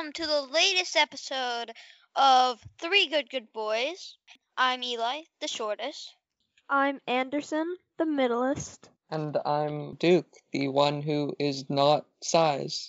welcome to the latest episode of Three Good Boys. I'm Eli, the shortest. I'm Anderson, the middleist. And I'm Duke, the one who is not size.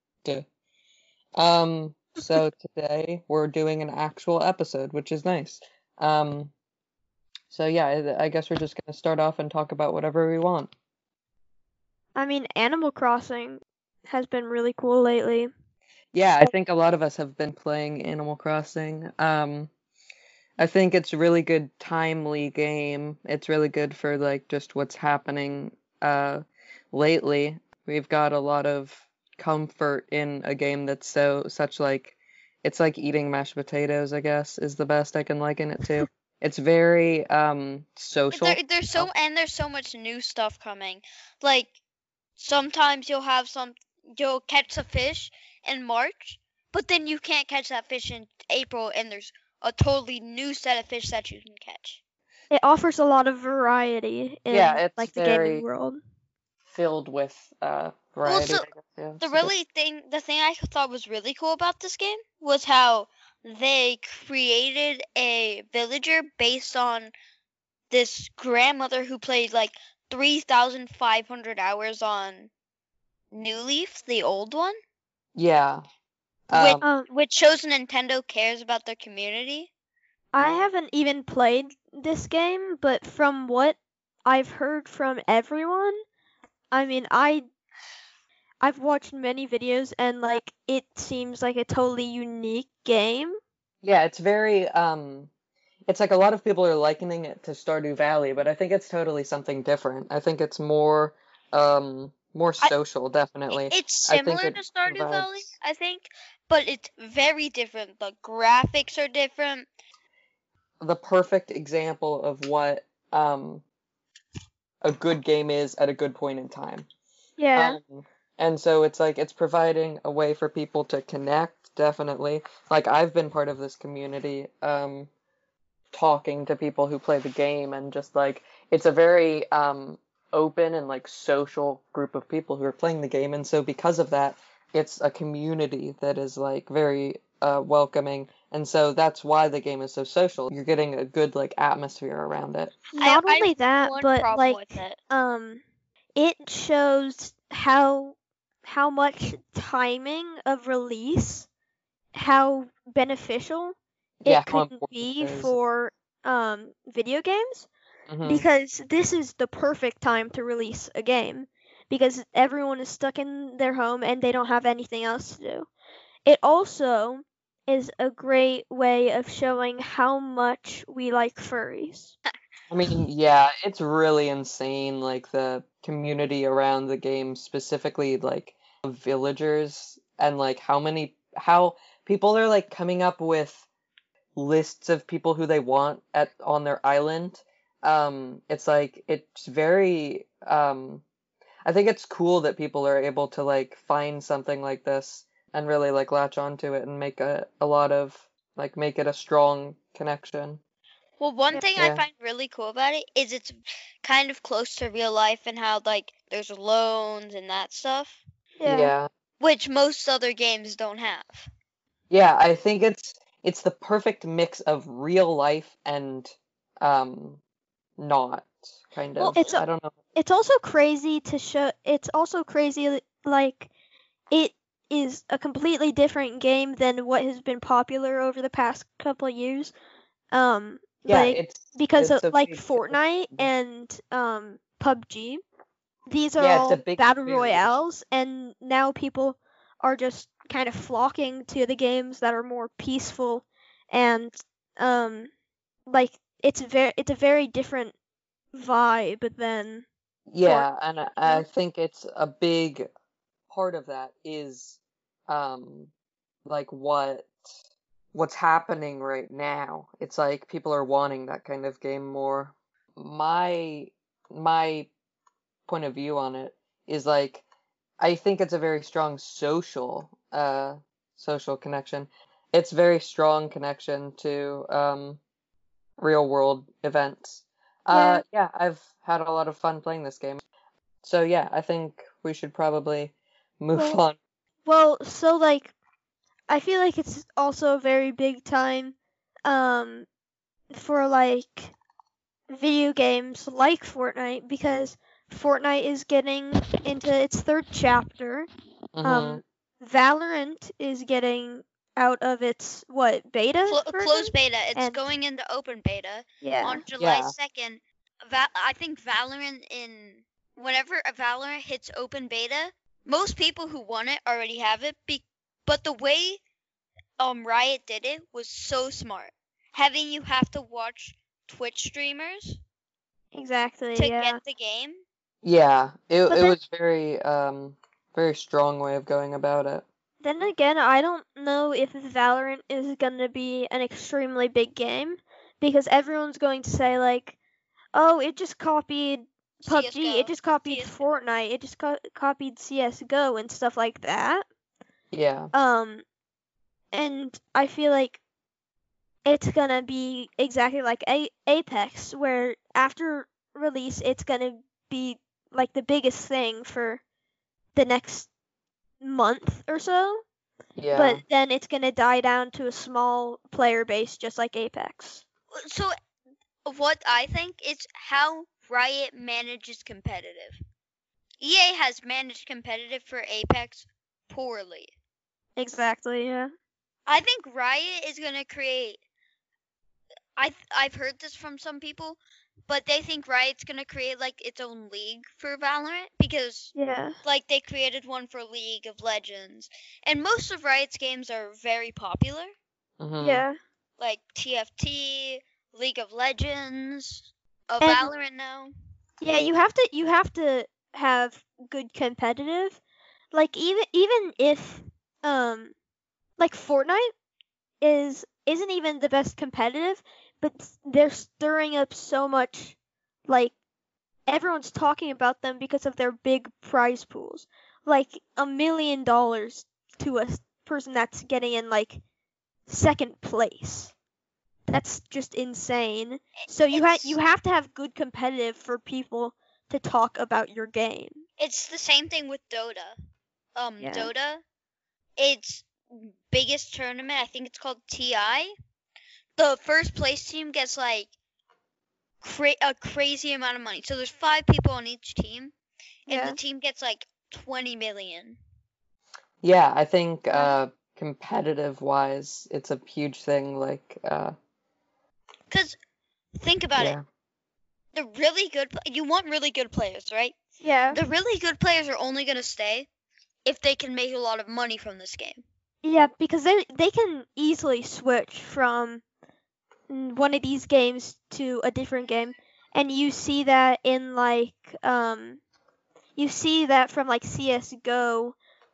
So today we're doing an actual episode, which is nice. So yeah, I guess we're just gonna start off and talk about whatever we want. I mean, Animal Crossing has been really cool lately. Yeah, I think a lot of us have been playing Animal Crossing. I think it's a really good, timely game. It's really good for like just what's happening lately. We've got a lot of comfort in a game that's such like it's like eating mashed potatoes, I guess, is the best I can liken it to. It's very social. There's so much new stuff coming. Like sometimes you'll catch a fish in March, but then you can't catch that fish in April, and there's a totally new set of fish that you can catch. It offers a lot of variety in it's like the very gaming world. Filled with variety. Also, the thing I thought was really cool about this game was how they created a villager based on this grandmother who played like 3,500 hours on New Leaf, the old one. Yeah. Which shows Nintendo cares about their community. I haven't even played this game, but from what I've heard from everyone, I mean, I've watched many videos and like it seems like a totally unique game. Yeah, it's very it's like a lot of people are likening it to Stardew Valley, but I think it's totally something different. I think it's more social, definitely. It's similar to Stardew Valley, I think, but it's very different. The graphics are different. The perfect example of what a good game is at a good point in time. Yeah. And so it's like it's providing a way for people to connect, definitely. Like I've been part of this community, talking to people who play the game, and just like it's a very open and like social group of people who are playing the game, and so because of that, it's a community that is like very welcoming, and so that's why the game is so social. You're getting a good like atmosphere around it. Not only that, but like it shows how much timing of release, how beneficial it could be for video games. Mm-hmm. Because this is the perfect time to release a game, because everyone is stuck in their home and they don't have anything else to do. It also is a great way of showing how much we like furries. I mean, yeah, it's really insane, like the community around the game, specifically like villagers, and like how people are like coming up with lists of people who they want on their island. It's like it's very I think it's cool that people are able to like find something like this and really like latch onto it and make a lot of like make it a strong connection. Well, one thing I find really cool about it is it's kind of close to real life, and how like there's loans and that stuff. Yeah. Which most other games don't have. Yeah, I think it's the perfect mix of real life and not kind of. Well, I don't know. It's also crazy to show. It's also crazy like it is a completely different game than what has been popular over the past couple of years. Because of like Fortnite and PUBG. These are all battle royales, and now people are just kind of flocking to the games that are more peaceful, and like it's a very different vibe than Fortnite. And I think it's a big part of that is like what's happening right now. It's like people are wanting that kind of game more. My point of view on it is like I think it's a very strong social connection. It's very strong connection to real world events. Yeah, I've had a lot of fun playing this game. So yeah, I think we should probably move on. Well, so like I feel like it's also a very big time for like video games like Fortnite, because Fortnite is getting into its third chapter. Valorant is getting out of its beta? Closed beta. It's going into open beta on July 2nd. I think Valorant whenever a Valorant hits open beta, most people who want it already have it. But the way Riot did it was so smart. Having you have to watch Twitch streamers to get the game. Yeah, it was very very strong way of going about it. Then again, I don't know if Valorant is going to be an extremely big game, because everyone's going to say like, oh, it just copied PUBG, CSGO. It just copied CSGO. Fortnite, it just copied CSGO and stuff like that. Yeah. And I feel like it's going to be exactly like Apex, where after release it's going to be like the biggest thing for the next month or so. Yeah. But then it's going to die down to a small player base just like Apex. So what I think is how Riot manages competitive. EA has managed competitive for Apex poorly. Exactly, yeah. I think Riot is going to create... I've heard this from some people, but they think Riot's going to create like its own league for Valorant, because like they created one for League of Legends, and most of Riot's games are very popular. Yeah. Like TFT, League of Legends, Valorant now. Yeah, you have to have good competitive. Like even if like Fortnite isn't even the best competitive, but they're stirring up so much, like everyone's talking about them because of their big prize pools. Like $1 million to a person that's getting in like second place. That's just insane. So you have to have good competitive for people to talk about your game. It's the same thing with Dota. Dota, its biggest tournament, I think it's called TI. The first place team gets like a crazy amount of money. So there's 5 people on each team, and the team gets like 20 million. Yeah, I think competitive wise, it's a huge thing. Like, because think about it, the really good. You want really good players, right? Yeah. The really good players are only gonna stay if they can make a lot of money from this game. Yeah, because they can easily switch from one of these games to a different game, and you see that in like you see that from like CS:GO.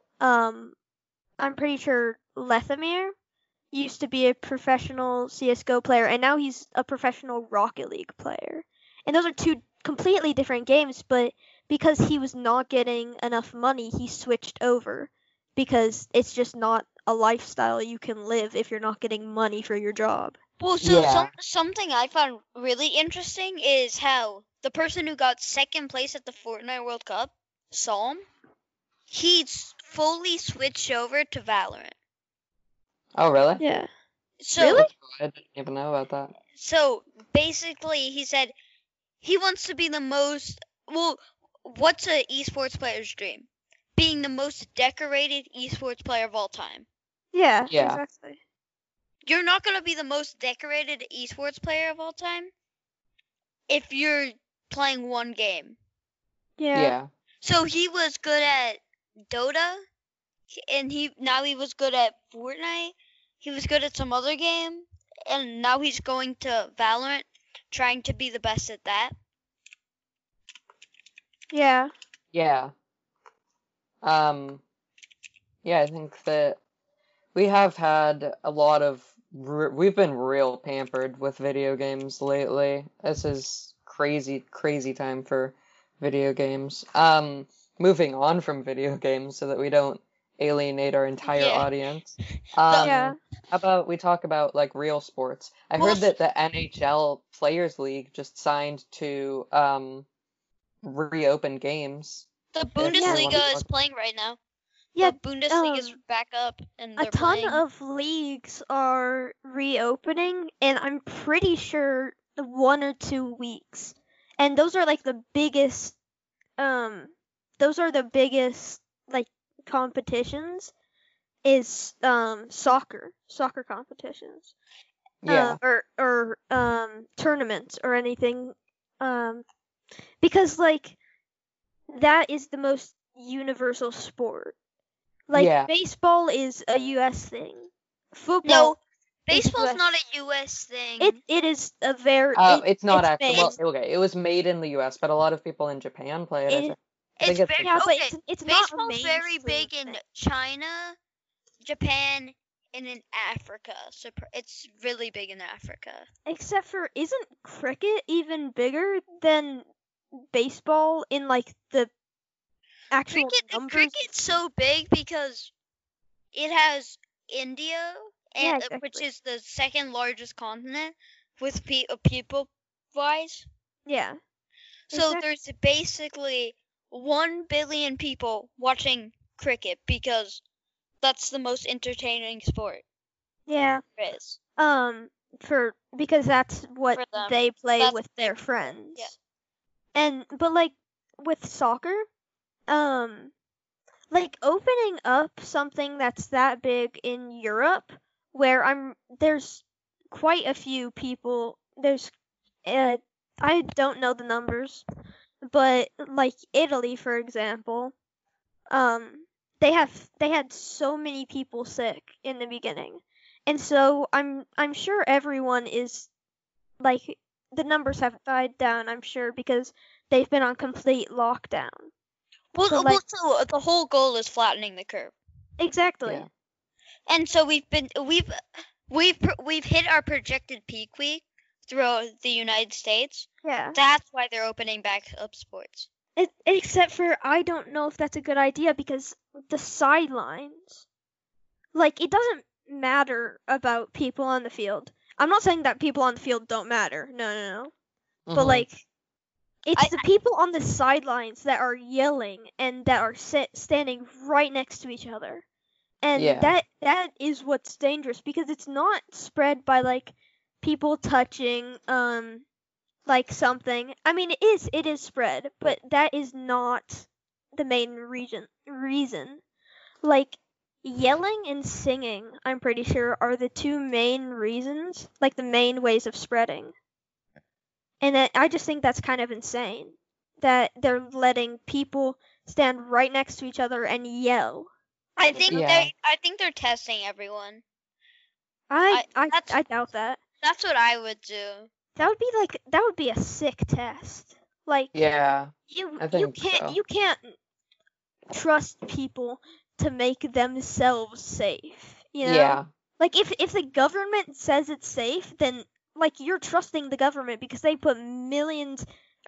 I'm pretty sure Lethamyr used to be a professional CS:GO player, and now he's a professional Rocket League player. And those are 2 completely different games, but because he was not getting enough money, he switched over, because it's just not a lifestyle you can live if you're not getting money for your job. Well, so something I found really interesting is how the person who got second place at the Fortnite World Cup, Psalm, he's fully switched over to Valorant. Oh, really? Yeah. So, really? I didn't even know about that. So, basically, he said he wants to be the most... Well, what's an esports player's dream? Being the most decorated esports player of all time. Yeah, exactly. You're not going to be the most decorated esports player of all time if you're playing one game. Yeah. So he was good at Dota, and he was good at Fortnite. He was good at some other game, and now he's going to Valorant, trying to be the best at that. Yeah. Yeah. Yeah, I think that we have had a lot of... we've been real pampered with video games lately. This is crazy time for video games. Moving on from video games so that we don't alienate our entire audience. How about we talk about like real sports? I heard that the NHL Players League just signed to reopen games. The Bundesliga is playing right now. Yeah, the Bundesliga is back up, and a ton of leagues are reopening, and I'm pretty sure 1 or 2 weeks, and those are like the biggest. Those are the biggest like competitions. Is soccer competitions. Yeah. Or tournaments or anything. Because like that is the most universal sport. Like baseball is a US thing. Football. No, baseball's not a US thing. It is a very it's not actually. Well, okay, it was made in the US, but a lot of people in Japan play it. It's very but it's baseball's not very big in China, Japan, and in Africa. So it's really big in Africa. Except for, isn't cricket even bigger than baseball in like the actual numbers? Cricket's so big because it has India, and which is the second largest continent with people wise. Yeah. So there's basically 1 billion people watching cricket because that's the most entertaining sport. Yeah. There is. Because that's what they play with their friends. Yeah. But like with soccer, like opening up something that's that big in Europe, where there's quite a few people. I don't know the numbers, but like Italy, for example, they had so many people sick in the beginning, and so I'm sure everyone is like the numbers have died down. I'm sure because they've been on complete lockdown. Well, so the whole goal is flattening the curve. Exactly. Yeah. And so we've hit our projected peak week throughout the United States. Yeah. That's why they're opening back up sports. Except for I don't know if that's a good idea because the sidelines, like it doesn't matter about people on the field. I'm not saying that people on the field don't matter. No. Mm-hmm. But like it's the people on the sidelines that are yelling and that are standing right next to each other. And that is what's dangerous because it's not spread by like people touching like something. I mean it is spread, but that is not the main reason. Like yelling and singing, I'm pretty sure, are the 2 main reasons, like the main ways of spreading. And I just think that's kind of insane that they're letting people stand right next to each other and yell. I think they're testing everyone. I doubt that. That's what I would do. That would be a sick test. Like you can't trust people to make themselves safe, you know? Yeah. Like if the government says it's safe, then like you're trusting the government because they put billions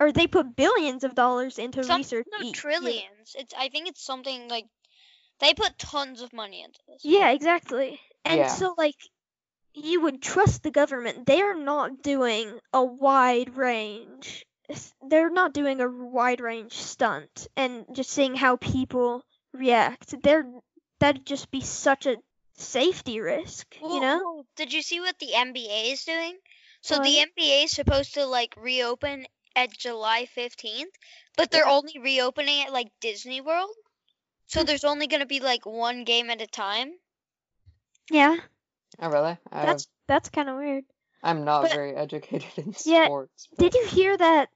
of dollars into research. No, trillions. I think it's something like they put tons of money into this. Yeah, exactly. And so like you would trust the government. They're not doing a wide range. They're not doing a wide range stunt and just seeing how people react. That'd just be such a safety risk, you know? Did you see what the NBA is doing? So the NBA is supposed to like reopen at July 15th, but they're only reopening at like Disney World. So there's only going to be like 1 game at a time. Yeah. Oh, really? That's kind of weird. I'm not very educated in sports. But... Did you hear that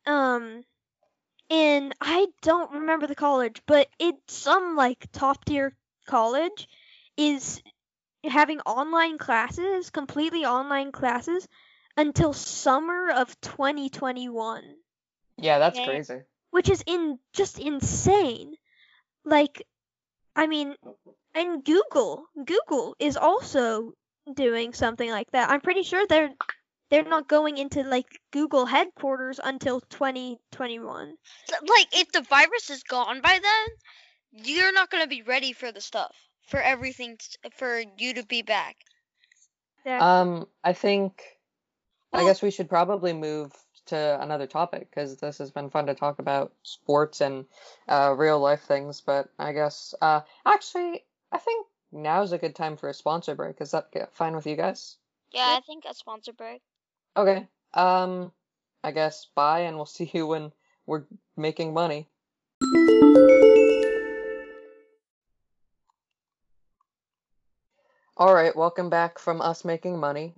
in I don't remember the college, but it's some like top tier college is having completely online classes until summer of 2021. Yeah, that's crazy. Which is just insane. Like, I mean, and Google is also doing something like that. I'm pretty sure they're not going into like Google headquarters until 2021. Like, if the virus is gone by then, you're not going to be ready for the stuff, for everything, for you to be back. Yeah. I guess we should probably move to another topic, because this has been fun to talk about sports and real life things. But I guess actually, I think now's a good time for a sponsor break. Is that fine with you guys? Yeah, I think a sponsor break. Okay. I guess bye, and we'll see you when we're making money. All right, welcome back from us making money.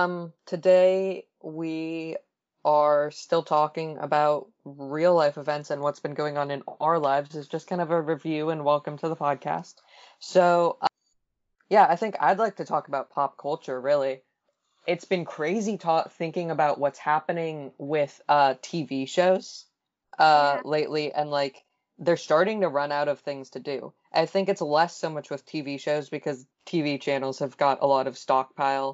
Today we are still talking about real life events and what's been going on in our lives. It's just kind of a review and welcome to the podcast. So, yeah, I think I'd like to talk about pop culture, really. It's been crazy thinking about what's happening with TV shows lately, and like they're starting to run out of things to do. I think it's less so much with TV shows because TV channels have got a lot of stockpiled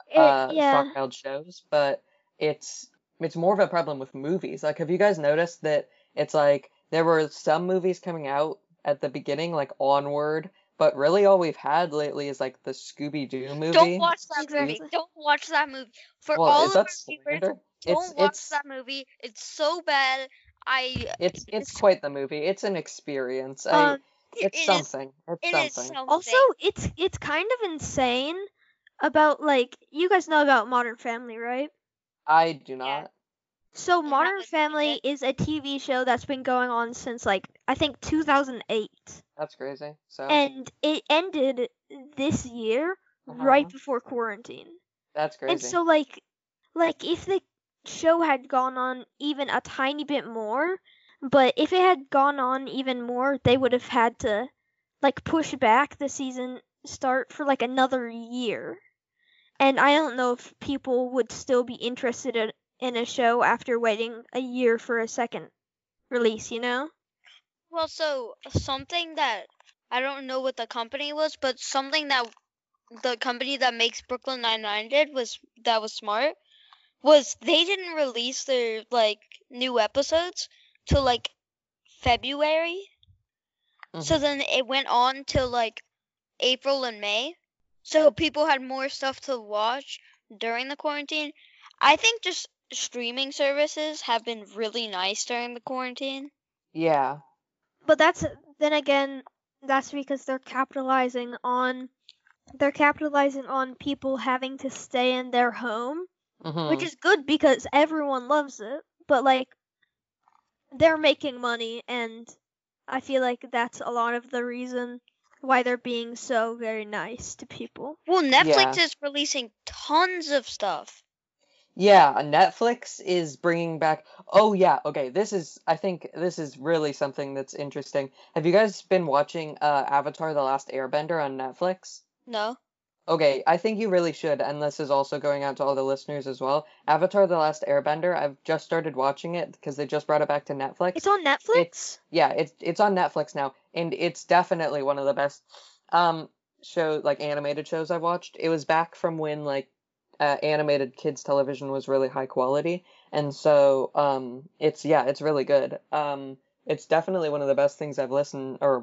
shows, but it's more of a problem with movies. Like, have you guys noticed that it's like there were some movies coming out at the beginning, like Onward, but really all we've had lately is like the Scooby-Doo movie. Don't watch that movie. Don't watch that movie. For all of our viewers, don't watch that movie. It's so bad. It's quite the movie. It's an experience. It's something. It's something. Also, it's kind of insane about, like, you guys know about Modern Family, right? I do not. Yeah. So Modern Family is a TV show that's been going on since, like, I think 2008. That's crazy. So. And it ended this year, right before quarantine. That's crazy. And so, like if the show had gone on even a tiny bit more, but if it had gone on even more, they would have had to, like, push back the season start for, like, another year. And I don't know if people would still be interested in a show after waiting a year for a second release, you know? Well, so something that I don't know what the company was, but something that the company that makes Brooklyn Nine-Nine did was smart. Was they didn't release their, like, new episodes till, like, February. So then it went on till, like, April and May. So people had more stuff to watch during the quarantine. I think just streaming services have been really nice during the quarantine. Yeah. But then again, that's because they're capitalizing on people having to stay in their home, which is good because everyone loves it. But, like, they're making money, and I feel like that's a lot of the reason why they're being so very nice to people. Well, Netflix is releasing tons of stuff. Yeah, Netflix is bringing back... Oh, yeah, okay, I think this is really something that's interesting. Have you guys been watching Avatar: The Last Airbender on Netflix? No. Okay, I think you really should, and this is also going out to all the listeners as well. Avatar: The Last Airbender, I've just started watching it because they just brought it back to Netflix. It's on Netflix? It's on Netflix now, and it's definitely one of the best animated shows I've watched. It was back from when, like, animated kids television was really high quality, and so it's really good. It's definitely one of the best things I've best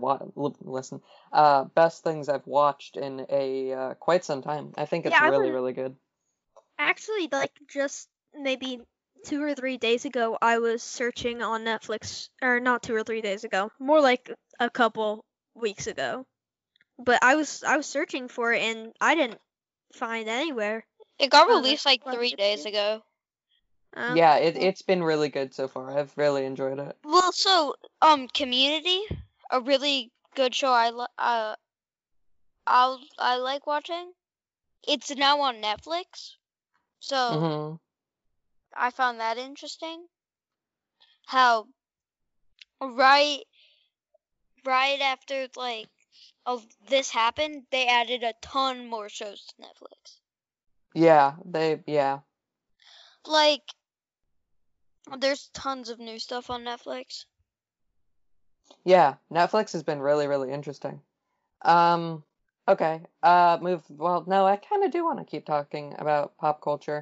things I've watched in a quite some time. I think it's really good. Actually, like, just maybe 2 or 3 days ago, I was searching on Netflix, or not 2 or 3 days ago, more like a couple weeks ago. But I was searching for it, and I didn't find anywhere. It got released like 3 days ago. Yeah, it's been really good so far. I've really enjoyed it. Well, so Community, a really good show I like watching. It's now on Netflix, so I found that interesting. How right after, like, this happened, they added a ton more shows to Netflix. Yeah. Like, there's tons of new stuff on Netflix. Yeah, Netflix has been really, really interesting. Okay. Well, no, I kind of do want to keep talking about pop culture.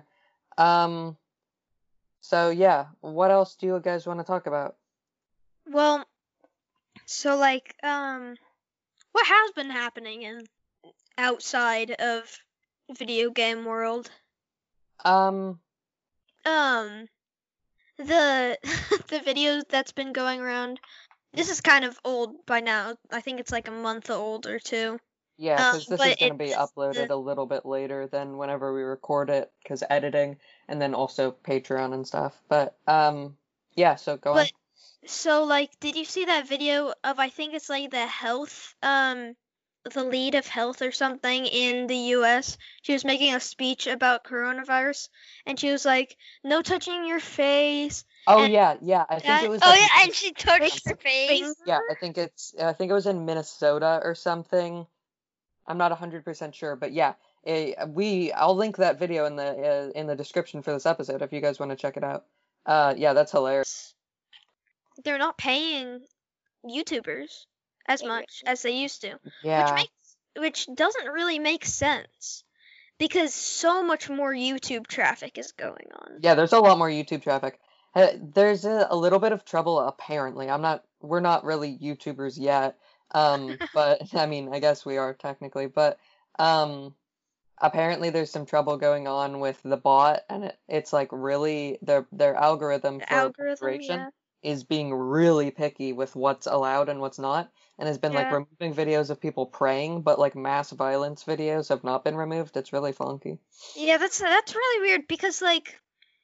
So yeah, what else do you guys want to talk about? Well, so, like, what has been happening in outside of video game world? the the video that's been going around. This is kind of old by now. I think it's like a month old or two. Yeah, because this is going to be uploaded a little bit later than whenever we record it, because editing, and then also Patreon and stuff. But, yeah, so go on. So, like, did you see that video of, I think it's like the health, the lead of health or something in the US? She was making a speech about coronavirus, and she was like, no touching your face. Oh, yeah, I think it was. Oh, yeah, and she touched her face. Yeah, I think it was in Minnesota or something. I'm not 100% sure, but yeah, I'll link that video in the description for this episode if you guys want to check it out. Yeah, that's hilarious. They're not paying YouTubers as much as they used to. Yeah. Which doesn't really make sense, because so much more YouTube traffic is going on. Yeah, there's a lot more YouTube traffic. There's a little bit of trouble apparently. We're not really YouTubers yet. But I mean, I guess we are technically, but apparently there's some trouble going on with the bot, and it's like really their algorithm for moderation is being really picky with what's allowed and what's not, and has been like removing videos of people praying, but like mass violence videos have not been removed. It's really funky. Yeah, that's really weird, because like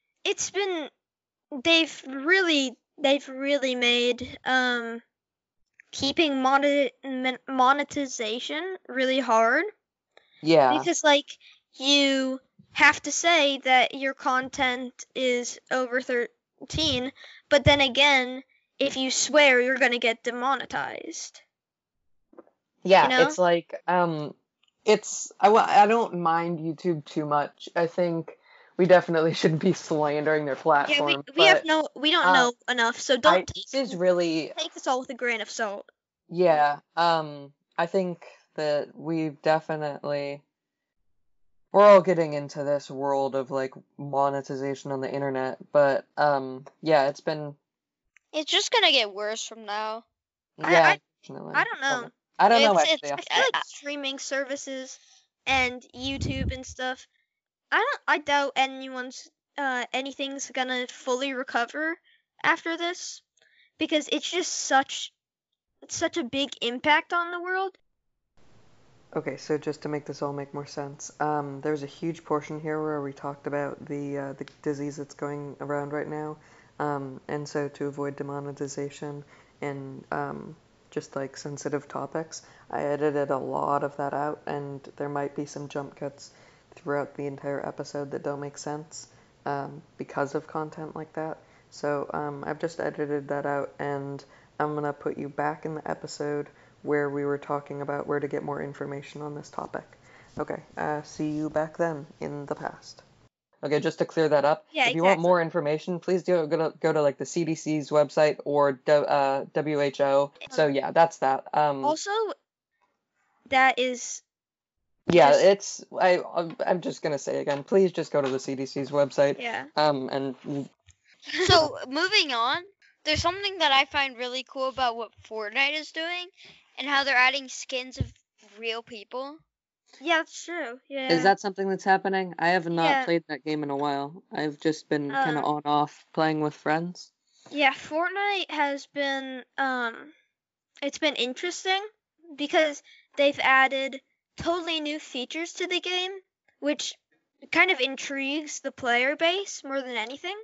they've really made keeping monetization really hard. Yeah. Because like you have to say that your content is over 13, but then again, if you swear, you're gonna get demonetized. Yeah, you know? It's like I don't mind YouTube too much. I think we definitely shouldn't be slandering their platform. Yeah, we don't know enough, so don't take this all with a grain of salt. Yeah, I think that we're all getting into this world of like monetization on the internet, but yeah, it's just gonna get worse from now. Yeah, I don't know. I don't know. I feel like streaming services and YouTube and stuff, I doubt anything's gonna fully recover after this, because it's just such a big impact on the world. Okay, so just to make this all make more sense, there's a huge portion here where we talked about the disease that's going around right now, and so to avoid demonetization and just like sensitive topics, I edited a lot of that out, and there might be some jump cuts throughout the entire episode that don't make sense because of content like that. So I've just edited that out, and I'm going to put you back in the episode where we were talking about where to get more information on this topic. Okay, see you back then in the past. Okay, just to clear that up, if you want more information, please go to like the CDC's website or WHO. So yeah, that's that. Also, that is. Yeah, I'm just gonna say again, please just go to the CDC's website. Yeah. And. So moving on, there's something that I find really cool about what Fortnite is doing, and how they're adding skins of real people. Yeah, that's true. Yeah. Is that something that's happening? I have not played that game in a while. I've just been kind of on-off playing with friends. Yeah, Fortnite has been it's been interesting because they've added totally new features to the game, which kind of intrigues the player base more than anything.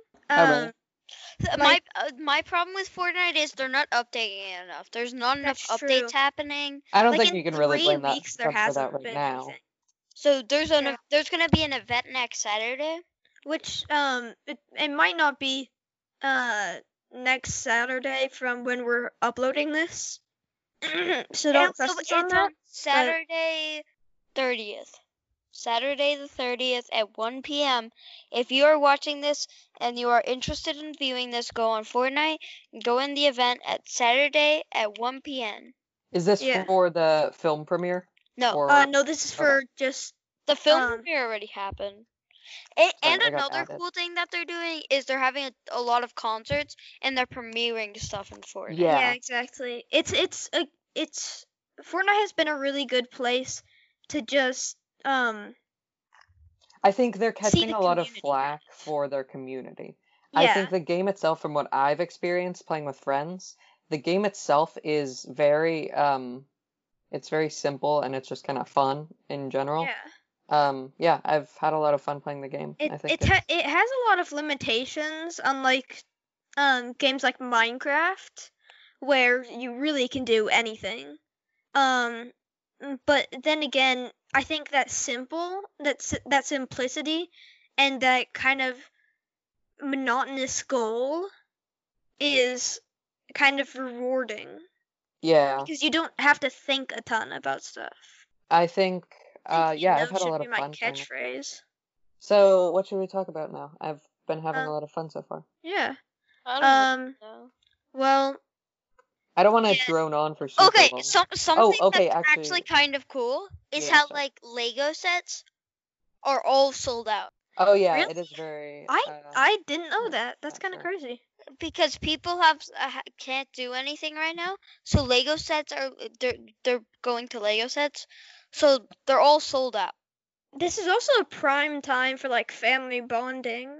My problem with Fortnite is they're not updating it enough. There's not enough updates happening. I don't think you can really blame that for that right now. Anything. So there's gonna be an event next Saturday, which it might not be next Saturday from when we're uploading this. So don't trust us on that. Saturday 30th. Saturday the 30th at 1 p.m. If you are watching this and you are interested in viewing this, go on Fortnite and go in the event at Saturday at 1 p.m. Is this for the film premiere? No. No, this is for just... The film premiere already happened. And another cool thing that they're doing is they're having a lot of concerts and they're premiering stuff in Fortnite. Yeah, exactly. It's Fortnite has been a really good place to just I think they're catching a lot of flack for their community. I think the game itself, from what I've experienced playing with friends, the game itself is very it's very simple and it's just kind of fun in general. Yeah, I've had a lot of fun playing the game. It has a lot of limitations, unlike games like Minecraft, where you really can do anything. But then again, I think that simplicity and that kind of monotonous goal is kind of rewarding. Yeah. Because you don't have to think a ton about stuff. I think, I've had a lot of fun. Catchphrase. So, what should we talk about now? I've been having a lot of fun so far. Yeah. I don't know. Well, I don't want to drone on for super long. Something that's actually kind of cool is how like Lego sets are all sold out. Oh yeah, really? It is very. I didn't know that. That's kind of crazy. Because people can't do anything right now, so Lego sets they're going to Lego sets, so they're all sold out. This is also a prime time for like family bonding,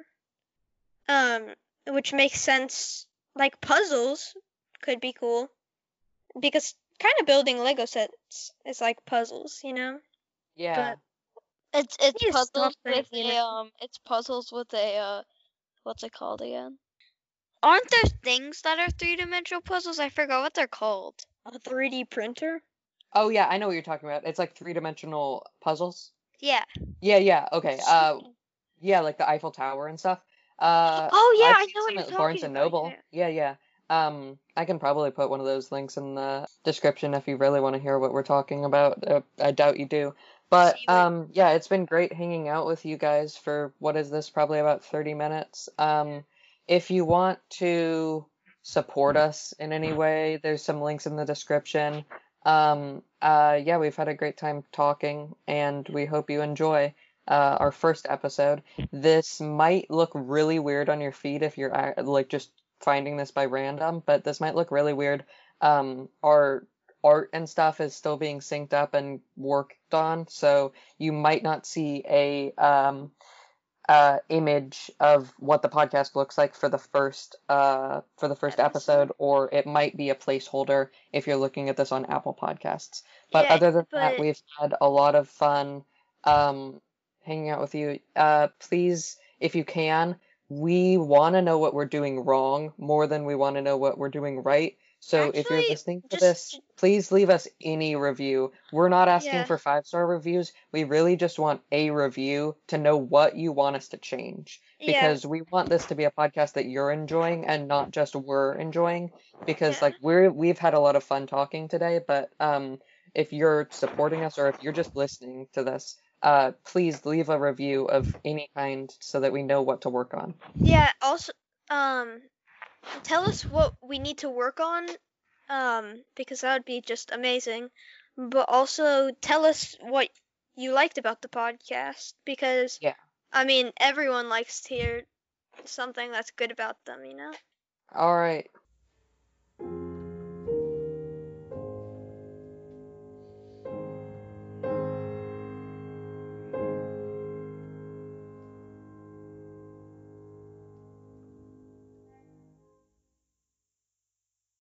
which makes sense. Like puzzles could be cool, because kind of building Lego sets is like puzzles, you know. Yeah. But it's puzzles with it's puzzles with a what's it called again? Aren't there things that are 3-dimensional puzzles? I forgot what they're called. A 3D printer? Oh yeah, I know what you're talking about. It's like 3-dimensional puzzles. Yeah. Yeah. Okay. Yeah, like the Eiffel Tower and stuff. I know what you're talking Barnes and Noble. about. Yeah. I can probably put one of those links in the description if you really want to hear what we're talking about. I doubt you do. But yeah, it's been great hanging out with you guys for what is this? Probably about 30 minutes. If you want to support us in any way, there's some links in the description. Yeah, we've had a great time talking, and we hope you enjoy our first episode. This might look really weird on your feed if you're like just finding this by random, but this might look really weird. Our art and stuff is still being synced up and worked on, so you might not see a image of what the podcast looks like for the first episode, or it might be a placeholder if you're looking at this on Apple Podcasts. But other than that, we've had a lot of fun hanging out with you. Please, if you can, we want to know what we're doing wrong more than we want to know what we're doing right. So if you're listening to this, please leave us any review. We're not asking for 5-star reviews. We really just want a review to know what you want us to change. Because we want this to be a podcast that you're enjoying and not just we're enjoying. Because like we've had a lot of fun talking today, but if you're supporting us or if you're just listening to this, please leave a review of any kind so that we know what to work on. Yeah, also tell us what we need to work on, because that would be just amazing. But also tell us what you liked about the podcast, because I mean, everyone likes to hear something that's good about them, you know? All right.